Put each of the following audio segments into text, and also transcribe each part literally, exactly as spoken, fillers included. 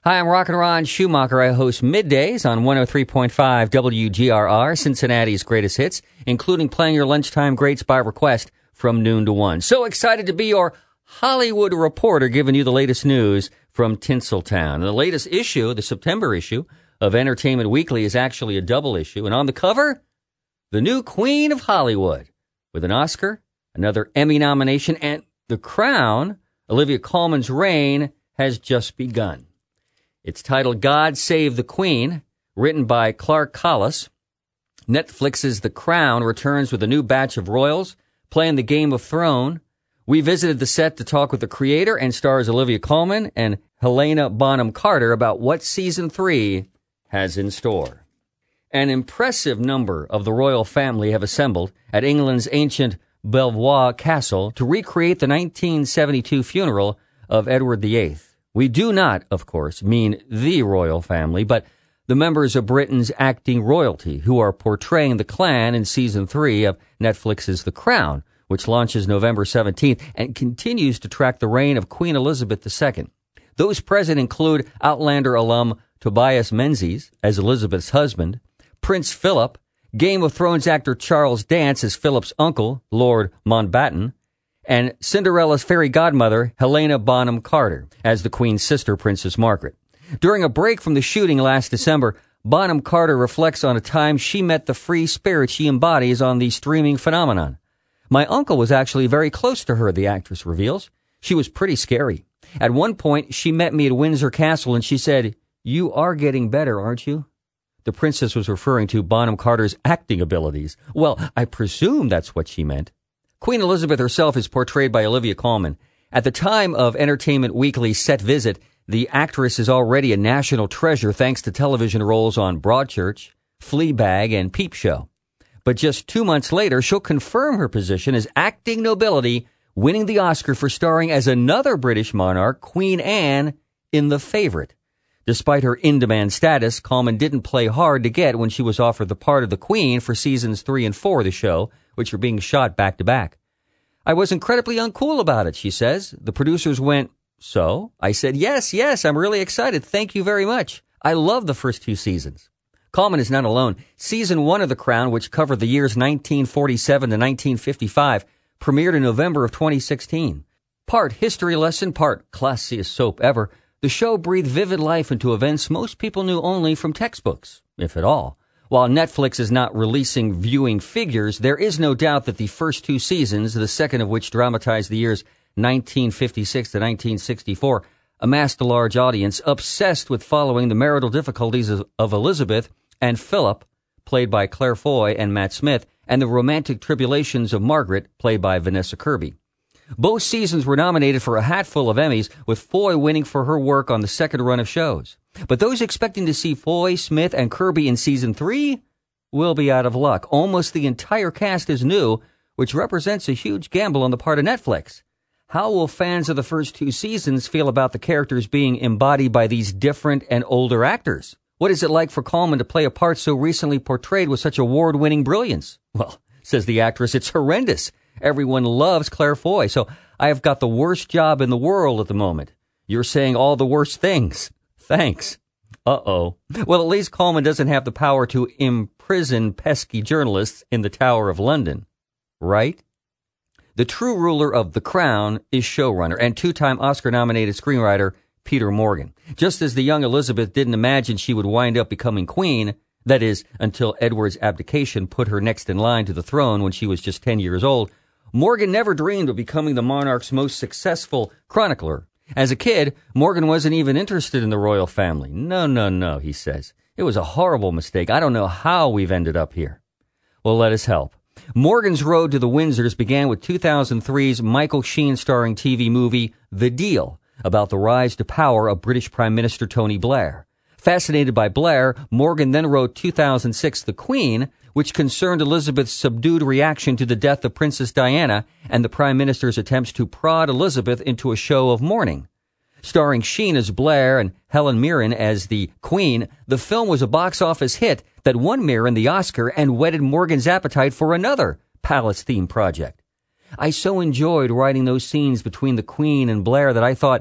Hi, I'm Rockin' Ron Schumacher. I host middays on one oh three point five W G R R, Cincinnati's greatest hits, including playing your lunchtime greats by request from noon to one. So excited to be your Hollywood reporter, giving you the latest news from Tinseltown. And the latest issue, the September issue of Entertainment Weekly, is actually a double issue. And on the cover, the new Queen of Hollywood, with an Oscar, another Emmy nomination, and the crown. Olivia Colman's reign has just begun. It's titled God Save the Queen, written by Clark Collis. Netflix's The Crown returns with a new batch of royals playing the Game of Thrones. We visited the set to talk with the creator and stars Olivia Colman and Helena Bonham Carter about what season three has in store. An impressive number of the royal family have assembled at England's ancient Belvoir Castle to recreate the nineteen seventy-two funeral of Edward the Eighth. We do not, of course, mean the royal family, but the members of Britain's acting royalty who are portraying the clan in season three of Netflix's The Crown, which launches November seventeenth and continues to track the reign of Queen Elizabeth the Second. Those present include Outlander alum Tobias Menzies as Elizabeth's husband, Prince Philip, Game of Thrones actor Charles Dance as Philip's uncle, Lord Mountbatten, and Cinderella's fairy godmother, Helena Bonham Carter, as the Queen's sister, Princess Margaret. During a break from the shooting last December, Bonham Carter reflects on a time she met the free spirit she embodies on the streaming phenomenon. My uncle was actually very close to her, the actress reveals. She was pretty scary. At one point, she met me at Windsor Castle and she said, "You are getting better, aren't you?" The princess was referring to Bonham Carter's acting abilities. Well, I presume that's what she meant. Queen Elizabeth herself is portrayed by Olivia Colman. At the time of Entertainment Weekly's set visit, the actress is already a national treasure thanks to television roles on Broadchurch, Fleabag, and Peep Show. But just two months later, she'll confirm her position as acting nobility, winning the Oscar for starring as another British monarch, Queen Anne, in The Favourite. Despite her in-demand status, Colman didn't play hard to get when she was offered the part of the Queen for seasons three and four of the show, which are being shot back-to-back. I was incredibly uncool about it, she says. The producers went, "So?" I said, yes, yes, I'm really excited. Thank you very much. I love the first two seasons. Colman is not alone. Season one of The Crown, which covered the years nineteen forty-seven to nineteen fifty-five, premiered in November of twenty sixteen. Part history lesson, part classiest soap ever, the show breathed vivid life into events most people knew only from textbooks, if at all. While Netflix is not releasing viewing figures, there is no doubt that the first two seasons, the second of which dramatized the years nineteen fifty-six to nineteen sixty-four, amassed a large audience obsessed with following the marital difficulties of, of Elizabeth and Philip, played by Claire Foy and Matt Smith, and the romantic tribulations of Margaret, played by Vanessa Kirby. Both seasons were nominated for a hatful of Emmys, with Foy winning for her work on the second run of shows. But those expecting to see Foy, Smith, and Kirby in season three will be out of luck. Almost the entire cast is new, which represents a huge gamble on the part of Netflix. How will fans of the first two seasons feel about the characters being embodied by these different and older actors? What is it like for Colman to play a part so recently portrayed with such award-winning brilliance? Well, says the actress, it's horrendous. Everyone loves Claire Foy, so I have got the worst job in the world at the moment. You're saying all the worst things. Thanks. Uh-oh. Well, at least Colman doesn't have the power to imprison pesky journalists in the Tower of London. Right? The true ruler of The Crown is showrunner and two-time Oscar-nominated screenwriter Peter Morgan. Just as the young Elizabeth didn't imagine she would wind up becoming queen, that is, until Edward's abdication put her next in line to the throne when she was just ten years old, Morgan never dreamed of becoming the monarch's most successful chronicler. As a kid, Morgan wasn't even interested in the royal family. No, no, no, he says. It was a horrible mistake. I don't know how we've ended up here. Well, let us help. Morgan's road to the Windsors began with two thousand three's Michael Sheen starring T V movie The Deal, about the rise to power of British Prime Minister Tony Blair. Fascinated by Blair, Morgan then wrote two thousand six The Queen, which concerned Elizabeth's subdued reaction to the death of Princess Diana and the Prime Minister's attempts to prod Elizabeth into a show of mourning. Starring Sheen as Blair and Helen Mirren as the Queen, the film was a box office hit that won Mirren the Oscar and whetted Morgan's appetite for another palace-themed project. I so enjoyed writing those scenes between the Queen and Blair that I thought,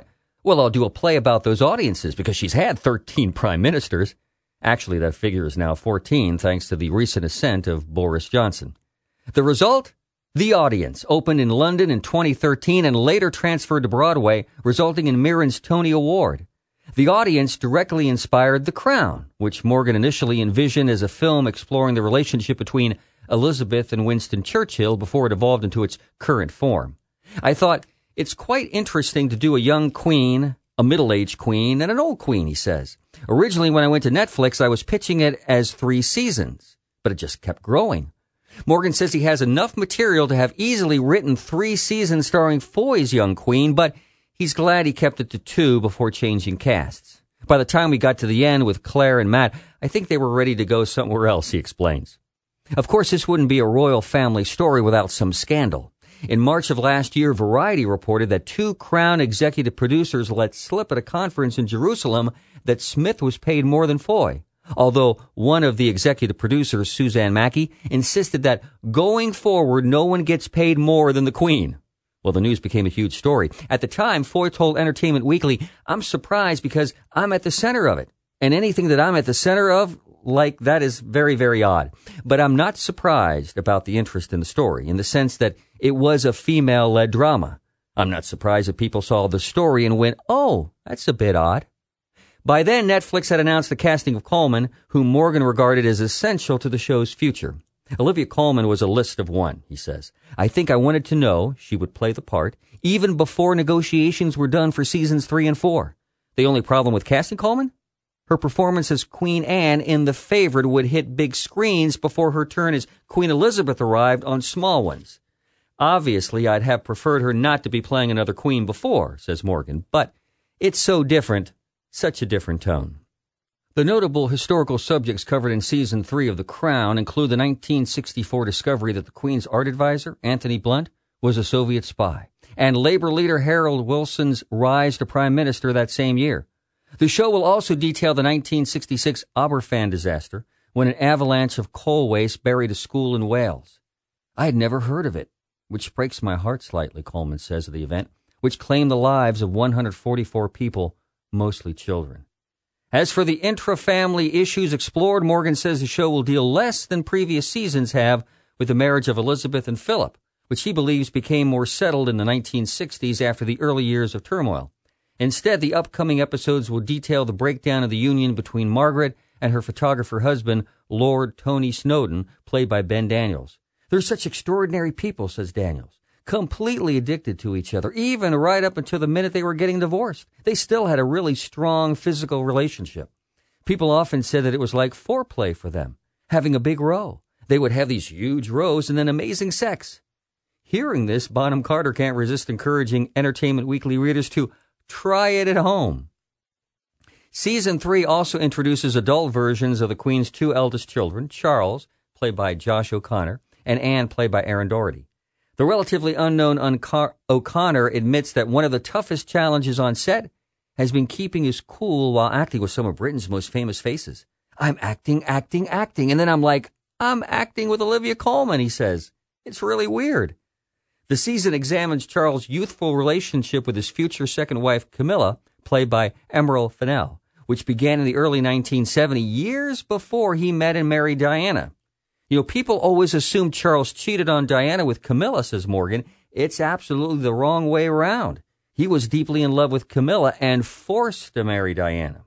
Well, I'll do a play about those audiences because she's had thirteen prime ministers. Actually, that figure is now fourteen thanks to the recent ascent of Boris Johnson. The result? The Audience opened in London in twenty thirteen and later transferred to Broadway, resulting in Mirren's Tony Award. The Audience directly inspired The Crown, which Morgan initially envisioned as a film exploring the relationship between Elizabeth and Winston Churchill before it evolved into its current form. I thought, it's quite interesting to do a young queen, a middle-aged queen, and an old queen, he says. Originally, when I went to Netflix, I was pitching it as three seasons, but it just kept growing. Morgan says he has enough material to have easily written three seasons starring Foy's young queen, but he's glad he kept it to two before changing casts. By the time we got to the end with Claire and Matt, I think they were ready to go somewhere else, he explains. Of course, this wouldn't be a royal family story without some scandal. In March of last year, Variety reported that two Crown executive producers let slip at a conference in Jerusalem that Smith was paid more than Foy, although one of the executive producers, Suzanne Mackey, insisted that going forward, no one gets paid more than the Queen. Well, the news became a huge story. At the time, Foy told Entertainment Weekly, "I'm surprised because I'm at the center of it. And anything that I'm at the center of, like, that is very, very odd. But I'm not surprised about the interest in the story, in the sense that it was a female-led drama. I'm not surprised that people saw the story and went, oh, that's a bit odd." By then, Netflix had announced the casting of Colman, whom Morgan regarded as essential to the show's future. Olivia Colman was a list of one, he says. I think I wanted to know she would play the part, even before negotiations were done for seasons three and four. The only problem with casting Colman? Her performance as Queen Anne in The Favourite would hit big screens before her turn as Queen Elizabeth arrived on small ones. Obviously, I'd have preferred her not to be playing another queen before, says Morgan, but it's so different, such a different tone. The notable historical subjects covered in Season three of The Crown include the nineteen sixty-four discovery that the Queen's art advisor, Anthony Blunt, was a Soviet spy, and Labour leader Harold Wilson's rise to Prime Minister that same year. The show will also detail the nineteen sixty-six Aberfan disaster, when an avalanche of coal waste buried a school in Wales. I had never heard of it, which breaks my heart slightly, Coleman says of the event, which claimed the lives of one hundred forty-four people, mostly children. As for the intra-family issues explored, Morgan says the show will deal less than previous seasons have with the marriage of Elizabeth and Philip, which he believes became more settled in the nineteen sixties after the early years of turmoil. Instead, the upcoming episodes will detail the breakdown of the union between Margaret and her photographer husband, Lord Tony Snowdon, played by Ben Daniels. They're such extraordinary people, says Daniels, completely addicted to each other, even right up until the minute they were getting divorced. They still had a really strong physical relationship. People often said that it was like foreplay for them, having a big row. They would have these huge rows and then amazing sex. Hearing this, Bonham Carter can't resist encouraging Entertainment Weekly readers to try it at home. Season three also introduces adult versions of the Queen's two eldest children, Charles, played by Josh O'Connor, and Anne, played by Aaron Doherty. The relatively unknown Unco- O'Connor admits that one of the toughest challenges on set has been keeping his cool while acting with some of Britain's most famous faces. I'm acting, acting, acting, and then I'm like, I'm acting with Olivia Colman, he says. It's really weird. The season examines Charles' youthful relationship with his future second wife, Camilla, played by Emerald Fennell, which began in the early nineteen seventies, years before he met and married Diana. You know, people always assume Charles cheated on Diana with Camilla, says Morgan. It's absolutely the wrong way around. He was deeply in love with Camilla and forced to marry Diana.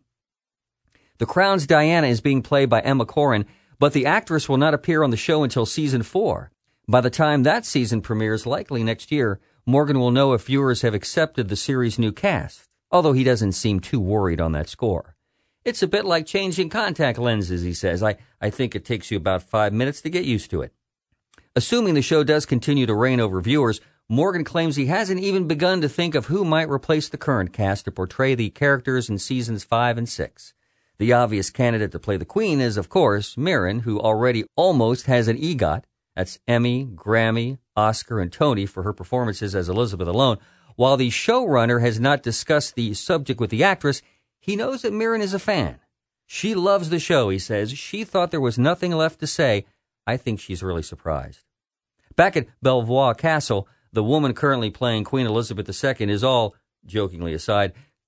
The Crown's Diana is being played by Emma Corrin, but the actress will not appear on the show until season four. By the time that season premieres, likely next year, Morgan will know if viewers have accepted the series' new cast, although he doesn't seem too worried on that score. It's a bit like changing contact lenses, he says. I, I think it takes you about five minutes to get used to it. Assuming the show does continue to reign over viewers, Morgan claims he hasn't even begun to think of who might replace the current cast to portray the characters in seasons five and six. The obvious candidate to play the Queen is, of course, Mirren, who already almost has an EGOT. That's Emmy, Grammy, Oscar, and Tony for her performances as Elizabeth alone. While the showrunner has not discussed the subject with the actress, he knows that Mirren is a fan. She loves the show, he says. She thought there was nothing left to say. I think she's really surprised. Back at Belvoir Castle, the woman currently playing Queen Elizabeth the Second is all, jokingly aside,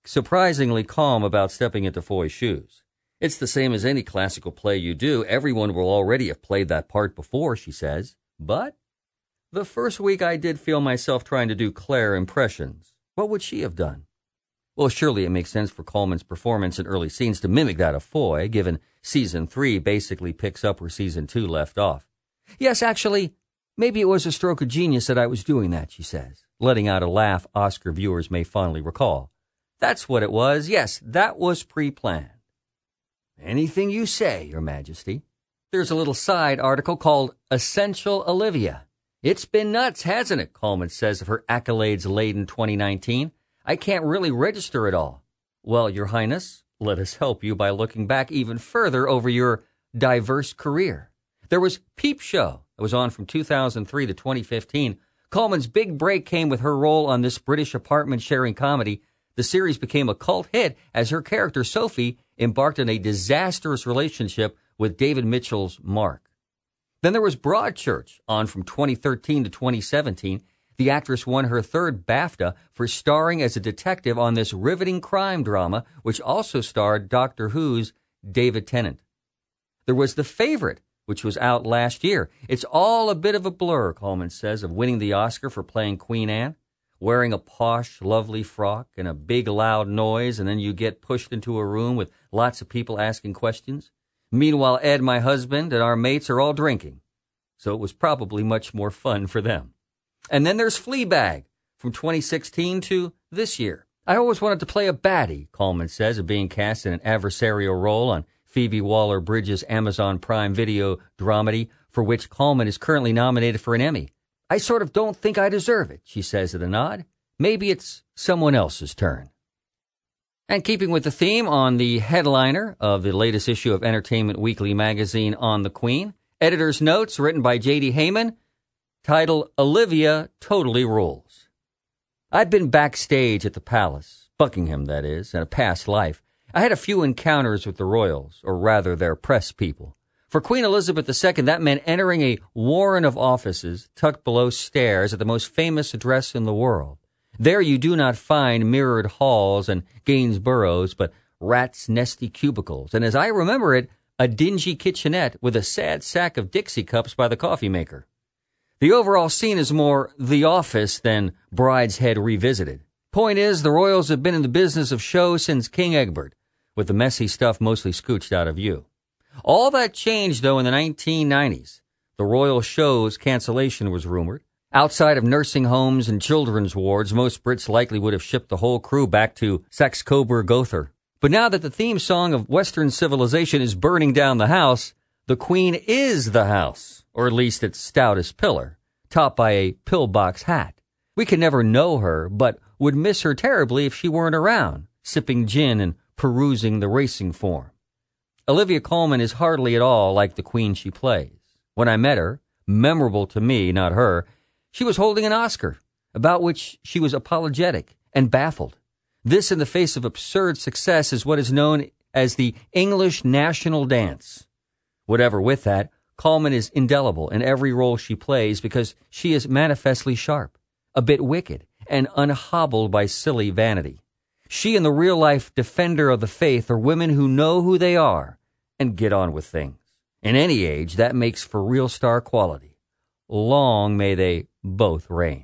surprisingly calm about stepping into Foy's shoes. It's the same as any classical play you do. Everyone will already have played that part before, she says. But the first week I did feel myself trying to do Claire impressions. What would she have done? Well, surely it makes sense for Coleman's performance in early scenes to mimic that of Foy, given season three basically picks up where season two left off. Yes, actually, maybe it was a stroke of genius that I was doing that, she says, letting out a laugh Oscar viewers may fondly recall. That's what it was. Yes, that was pre-planned. Anything you say, Your Majesty. There's a little side article called Essential Olivia. It's been nuts, hasn't it? Coleman says of her accolades-laden twenty nineteen. I can't really register it all. Well, Your Highness, let us help you by looking back even further over your diverse career. There was Peep Show. It was on from two thousand three to twenty fifteen. Coleman's big break came with her role on this British apartment-sharing comedy. The series became a cult hit as her character, Sophie, embarked on a disastrous relationship with David Mitchell's Mark. Then there was Broadchurch, on from twenty thirteen to twenty seventeen. The actress won her third BAFTA for starring as a detective on this riveting crime drama, which also starred Doctor Who's David Tennant. There was The Favorite, which was out last year. It's all a bit of a blur, Coleman says, of winning the Oscar for playing Queen Anne, wearing a posh, lovely frock and a big, loud noise, and then you get pushed into a room with lots of people asking questions. Meanwhile, Ed, my husband, and our mates are all drinking. So it was probably much more fun for them. And then there's Fleabag, from twenty sixteen to this year. I always wanted to play a baddie, Coleman says, of being cast in an adversarial role on Phoebe Waller-Bridge's Amazon Prime Video dramedy, for which Coleman is currently nominated for an Emmy. I sort of don't think I deserve it, she says with a nod. Maybe it's someone else's turn. And keeping with the theme, on the headliner of the latest issue of Entertainment Weekly magazine on the Queen, editor's notes written by J D Heyman, titled Olivia Totally Rules. I'd been backstage at the palace, Buckingham that is, in a past life. I had a few encounters with the royals, or rather their press people. For Queen Elizabeth the Second, that meant entering a warren of offices tucked below stairs at the most famous address in the world. There you do not find mirrored halls and Gainsboroughs, but rats' nesty cubicles, and as I remember it, a dingy kitchenette with a sad sack of Dixie cups by the coffee maker. The overall scene is more The Office than Brideshead Revisited. Point is, the royals have been in the business of show since King Egbert, with the messy stuff mostly scooched out of view. All that changed, though, in the nineteen nineties. The royal show's cancellation was rumored. Outside of nursing homes and children's wards, most Brits likely would have shipped the whole crew back to Saxe-Coburg-Gotha. But now that the theme song of Western civilization is burning down the house, the Queen is the house, or at least its stoutest pillar, topped by a pillbox hat. We can never know her, but would miss her terribly if she weren't around, sipping gin and perusing the racing form. Olivia Colman is hardly at all like the Queen she plays. When I met her, memorable to me, not her, she was holding an Oscar, about which she was apologetic and baffled. This, in the face of absurd success, is what is known as the English national dance. Whatever with that, Colman is indelible in every role she plays because she is manifestly sharp, a bit wicked, and unhobbled by silly vanity. She and the real-life defender of the faith are women who know who they are and get on with things. In any age, that makes for real star quality. Long may they both reign.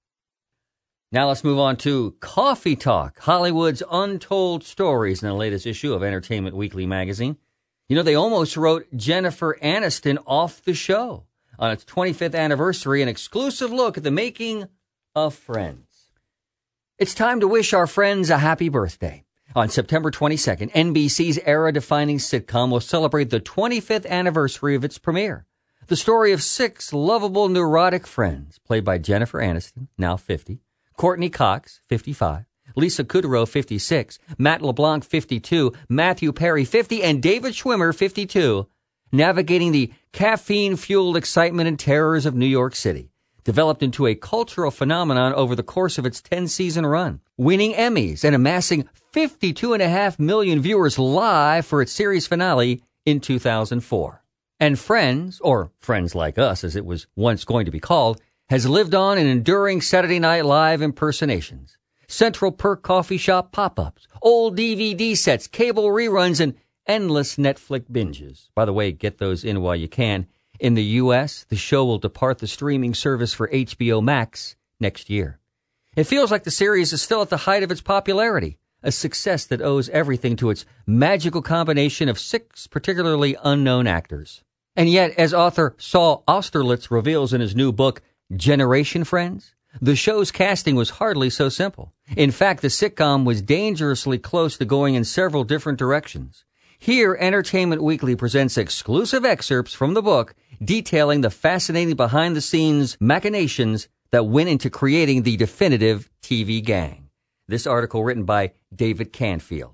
Now let's move on to Coffee Talk, Hollywood's untold stories in the latest issue of Entertainment Weekly magazine. You know, they almost wrote Jennifer Aniston off the show. On its twenty-fifth anniversary, an exclusive look at the making of Friends. It's time to wish our friends a happy birthday. On September twenty-second, N B C's era-defining sitcom will celebrate the twenty-fifth anniversary of its premiere. The story of six lovable, neurotic friends, played by Jennifer Aniston, now fifty, Courtney Cox, fifty-five, Lisa Kudrow, fifty-six, Matt LeBlanc, fifty-two, Matthew Perry, fifty, and David Schwimmer, fifty-two, navigating the caffeine-fueled excitement and terrors of New York City, developed into a cultural phenomenon over the course of its ten-season run, winning Emmys and amassing fifty-two point five million viewers live for its series finale in two thousand four. And Friends, or Friends Like Us as it was once going to be called, has lived on in enduring Saturday Night Live impersonations. Central Perk coffee shop pop-ups, old D V D sets, cable reruns, and endless Netflix binges. By the way, get those in while you can. In the U S, the show will depart the streaming service for H B O Max next year. It feels like the series is still at the height of its popularity, a success that owes everything to its magical combination of six particularly unknown actors. And yet, as author Saul Austerlitz reveals in his new book, Generation Friends, the show's casting was hardly so simple. In fact, the sitcom was dangerously close to going in several different directions. Here, Entertainment Weekly presents exclusive excerpts from the book detailing the fascinating behind-the-scenes machinations that went into creating the definitive T V gang. This article written by David Canfield.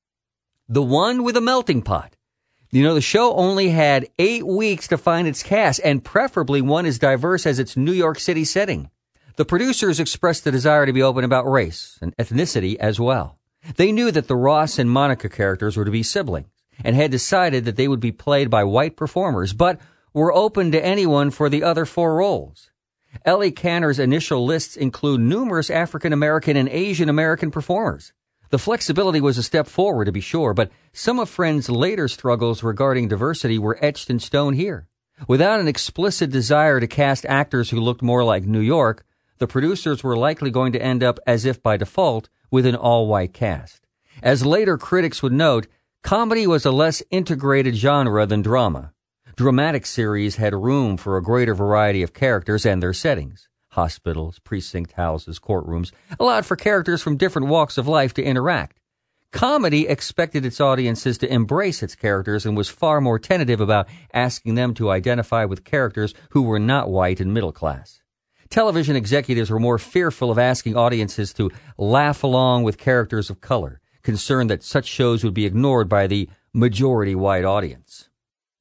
The One with a Melting Pot. You know, the show only had eight weeks to find its cast, and preferably one as diverse as its New York City setting. The producers expressed the desire to be open about race and ethnicity as well. They knew that the Ross and Monica characters were to be siblings, and had decided that they would be played by white performers, but were open to anyone for the other four roles. Ellie Canner's initial lists include numerous African American and Asian American performers. The flexibility was a step forward, to be sure, but some of Friends' later struggles regarding diversity were etched in stone here. Without an explicit desire to cast actors who looked more like New York, the producers were likely going to end up, as if by default, with an all-white cast. As later critics would note, comedy was a less integrated genre than drama. Dramatic series had room for a greater variety of characters and their settings. Hospitals, precinct houses, courtrooms allowed for characters from different walks of life to interact. Comedy expected its audiences to embrace its characters and was far more tentative about asking them to identify with characters who were not white and middle class. Television executives were more fearful of asking audiences to laugh along with characters of color, concerned that such shows would be ignored by the majority white audience.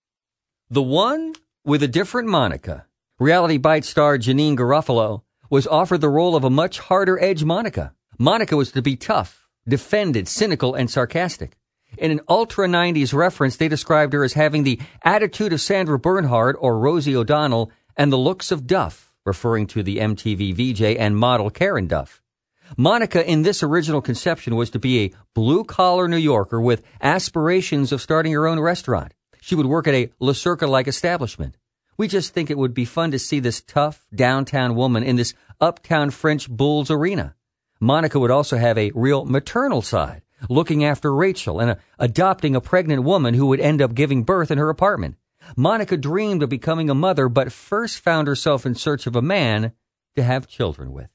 The One with a Different Monica. Reality Bite star Janeane Garofalo was offered the role of a much harder-edged Monica. Monica was to be tough, defended, cynical, and sarcastic. In an ultra nineties reference, they described her as having the attitude of Sandra Bernhard or Rosie O'Donnell and the looks of Duff, referring to the M T V V J and model Karen Duff. Monica in this original conception was to be a blue-collar New Yorker with aspirations of starting her own restaurant. She would work at a La Circa-like establishment. We just think it would be fun to see this tough, downtown woman in this uptown French Bulls arena. Monica would also have a real maternal side, looking after Rachel and a, adopting a pregnant woman who would end up giving birth in her apartment. Monica dreamed of becoming a mother, but first found herself in search of a man to have children with.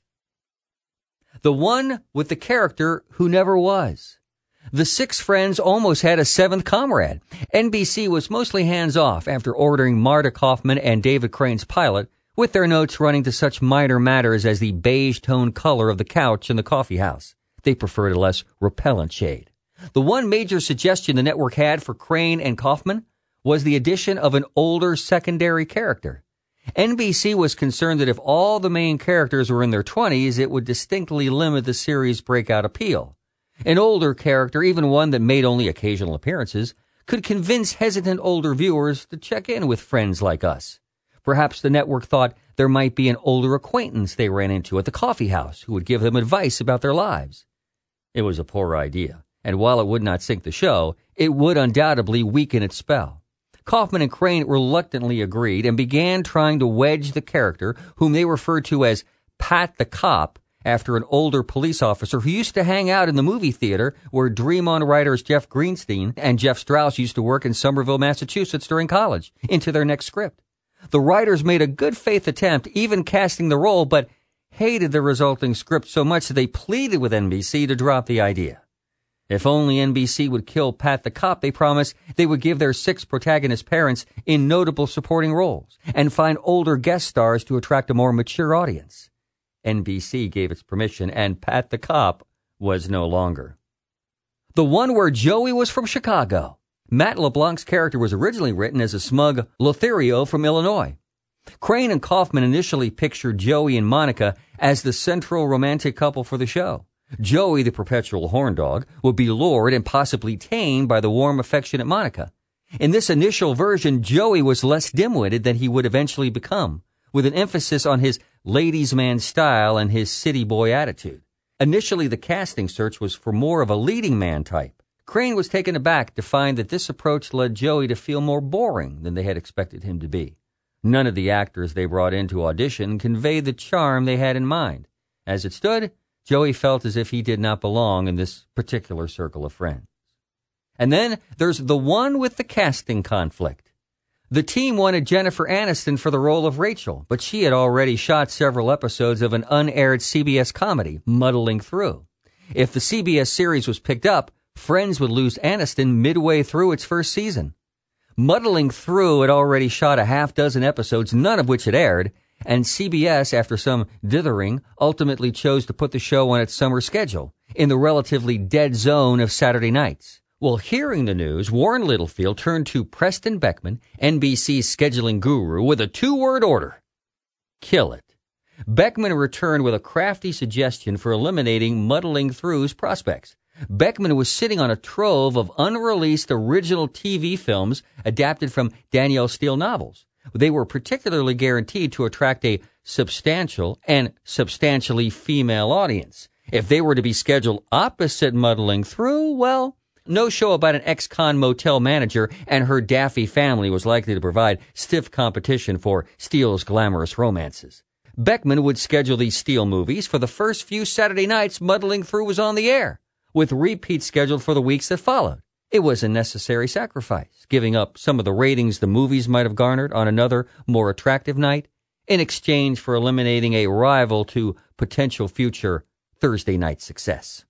The One with the Character Who Never Was. The six friends almost had a seventh comrade. N B C was mostly hands-off after ordering Marta Kauffman and David Crane's pilot, with their notes running to such minor matters as the beige-toned color of the couch in the coffee house. They preferred a less repellent shade. The one major suggestion the network had for Crane and Kauffman was the addition of an older secondary character. N B C was concerned that if all the main characters were in their twenties, it would distinctly limit the series' breakout appeal. An older character, even one that made only occasional appearances, could convince hesitant older viewers to check in with friends like us. Perhaps the network thought there might be an older acquaintance they ran into at the coffee house who would give them advice about their lives. It was a poor idea, and while it would not sink the show, it would undoubtedly weaken its spell. Kauffman and Crane reluctantly agreed and began trying to wedge the character, whom they referred to as Pat the Cop, after an older police officer who used to hang out in the movie theater where Dream On writers Jeff Greenstein and Jeff Strauss used to work in Somerville, Massachusetts during college, into their next script. The writers made a good faith attempt, even casting the role, but hated the resulting script so much that they pleaded with N B C to drop the idea. If only N B C would kill Pat the Cop, they promised they would give their six protagonist parents in notable supporting roles and find older guest stars to attract a more mature audience. N B C gave its permission, and Pat the Cop was no longer. The One where Joey was from Chicago. Matt LeBlanc's character was originally written as a smug Lothario from Illinois. Crane and Kauffman initially pictured Joey and Monica as the central romantic couple for the show. Joey, the perpetual horn dog, would be lured and possibly tamed by the warm, affectionate Monica. In this initial version, Joey was less dim-witted than he would eventually become, with an emphasis on his ladies' man style and his city boy attitude. Initially, the casting search was for more of a leading man type. Crane was taken aback to find that this approach led Joey to feel more boring than they had expected him to be. None of the actors they brought in to audition conveyed the charm they had in mind. As it stood, Joey felt as if he did not belong in this particular circle of friends. And then there's the one with the casting conflict. The team wanted Jennifer Aniston for the role of Rachel, but she had already shot several episodes of an unaired C B S comedy, Muddling Through. If the C B S series was picked up, Friends would lose Aniston midway through its first season. Muddling Through had already shot a half dozen episodes, none of which had aired, and C B S, after some dithering, ultimately chose to put the show on its summer schedule, in the relatively dead zone of Saturday nights. Well, hearing the news, Warren Littlefield turned to Preston Beckman, N B C's scheduling guru, with a two-word order: kill it. Beckman returned with a crafty suggestion for eliminating Muddling Through's prospects. Beckman was sitting on a trove of unreleased original T V films adapted from Danielle Steele novels. They were particularly guaranteed to attract a substantial and substantially female audience. If they were to be scheduled opposite Muddling Through, well, no show about an ex-con motel manager and her daffy family was likely to provide stiff competition for Steele's glamorous romances. Beckman would schedule these Steele movies for the first few Saturday nights Muddling Through was on the air, with repeats scheduled for the weeks that followed. It was a necessary sacrifice, giving up some of the ratings the movies might have garnered on another, more attractive night, in exchange for eliminating a rival to potential future Thursday night success.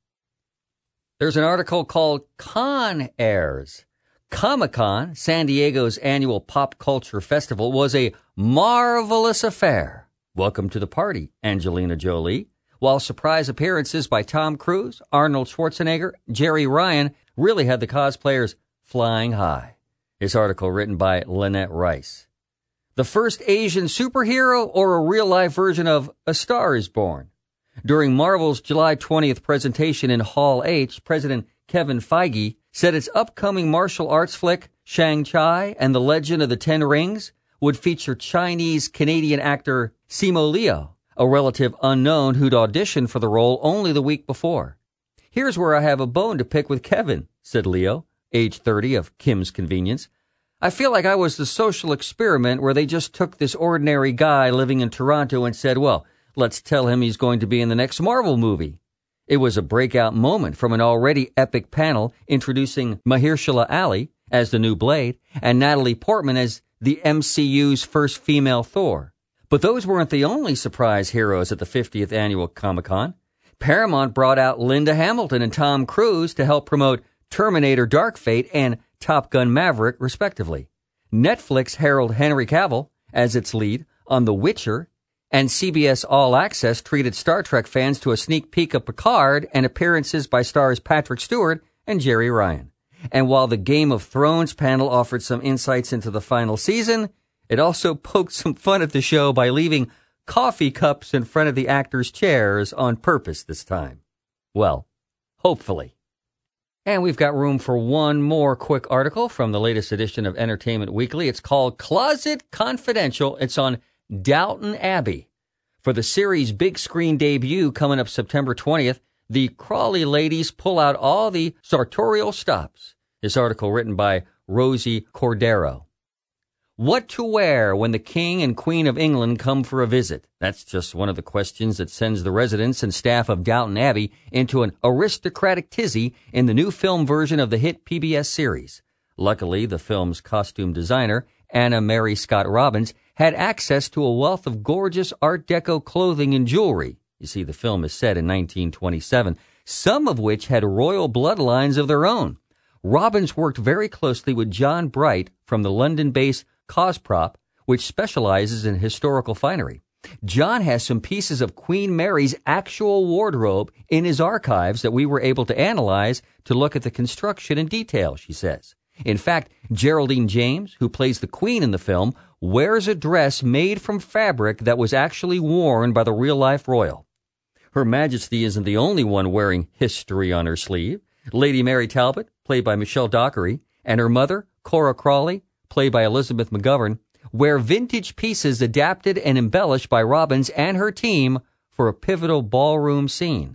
There's an article called Con Airs. Comic-Con, San Diego's annual pop culture festival, was a marvelous affair. Welcome to the party, Angelina Jolie. While surprise appearances by Tom Cruise, Arnold Schwarzenegger, Jerry Ryan really had the cosplayers flying high. This article written by Lynette Rice. The first Asian superhero or a real-life version of A Star is Born? During Marvel's July twentieth presentation in Hall H, President Kevin Feige said its upcoming martial arts flick, Shang-Chi and the Legend of the Ten Rings, would feature Chinese-Canadian actor Simu Liu, a relative unknown who'd auditioned for the role only the week before. Here's where I have a bone to pick with Kevin, said Leo, age thirty, of Kim's Convenience. I feel like I was the social experiment where they just took this ordinary guy living in Toronto and said, well, let's tell him he's going to be in the next Marvel movie. It was a breakout moment from an already epic panel introducing Mahershala Ali as the new Blade and Natalie Portman as the M C U's first female Thor. But those weren't the only surprise heroes at the fiftieth annual Comic-Con. Paramount brought out Linda Hamilton and Tom Cruise to help promote Terminator Dark Fate and Top Gun Maverick, respectively. Netflix heralded Henry Cavill as its lead on The Witcher, and C B S All Access treated Star Trek fans to a sneak peek of Picard and appearances by stars Patrick Stewart and Jerry Ryan. And while the Game of Thrones panel offered some insights into the final season, it also poked some fun at the show by leaving coffee cups in front of the actors' chairs on purpose this time. Well, hopefully. And we've got room for one more quick article from the latest edition of Entertainment Weekly. It's called Closet Confidential. It's on Downton Abbey. For the series' big screen debut coming up September twentieth, the Crawley ladies pull out all the sartorial stops. This article written by Rosie Cordero. What to wear when the King and Queen of England come for a visit? That's just one of the questions that sends the residents and staff of Downton Abbey into an aristocratic tizzy in the new film version of the hit P B S series. Luckily, the film's costume designer, Anna Mary Scott Robbins, had access to a wealth of gorgeous Art Deco clothing and jewelry. You see, the film is set in nineteen twenty-seven, some of which had royal bloodlines of their own. Robbins worked very closely with John Bright from the London-based Cosprop, which specializes in historical finery. John has some pieces of Queen Mary's actual wardrobe in his archives that we were able to analyze to look at the construction in detail, she says. In fact, Geraldine James, who plays the Queen in the film, wears a dress made from fabric that was actually worn by the real-life royal. Her Majesty isn't the only one wearing history on her sleeve. Lady Mary Talbot, played by Michelle Dockery, and her mother, Cora Crawley, played by Elizabeth McGovern, wear vintage pieces adapted and embellished by Robbins and her team for a pivotal ballroom scene.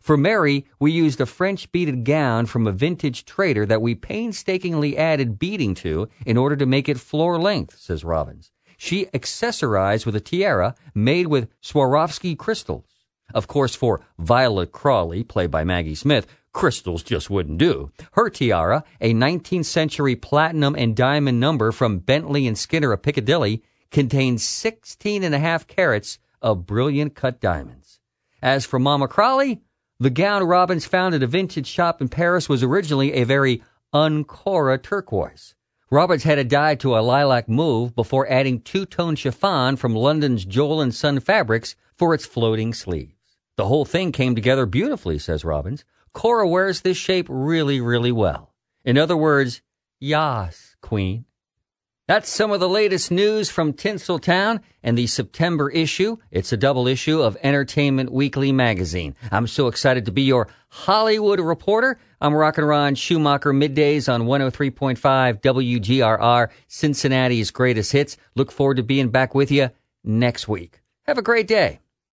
For Mary, we used a French beaded gown from a vintage trader that we painstakingly added beading to in order to make it floor length, says Robbins. She accessorized with a tiara made with Swarovski crystals. Of course, for Violet Crawley, played by Maggie Smith, crystals just wouldn't do. Her tiara, a nineteenth century platinum and diamond number from Bentley and Skinner of Piccadilly, contains sixteen and a half carats of brilliant cut diamonds. As for Mama Crawley, the gown Robbins found at a vintage shop in Paris was originally a very Ancora turquoise. Robbins had it dyed to a lilac mauve before adding two-tone chiffon from London's Joel and Son Fabrics for its floating sleeves. The whole thing came together beautifully, says Robbins. Cora wears this shape really, really well. In other words, yas, queen. That's some of the latest news from Tinseltown and the September issue. It's a double issue of Entertainment Weekly magazine. I'm so excited to be your Hollywood reporter. I'm Rockin' Ron Schumacher, middays on one oh three point five W G R R, Cincinnati's greatest hits. Look forward to being back with you next week. Have a great day.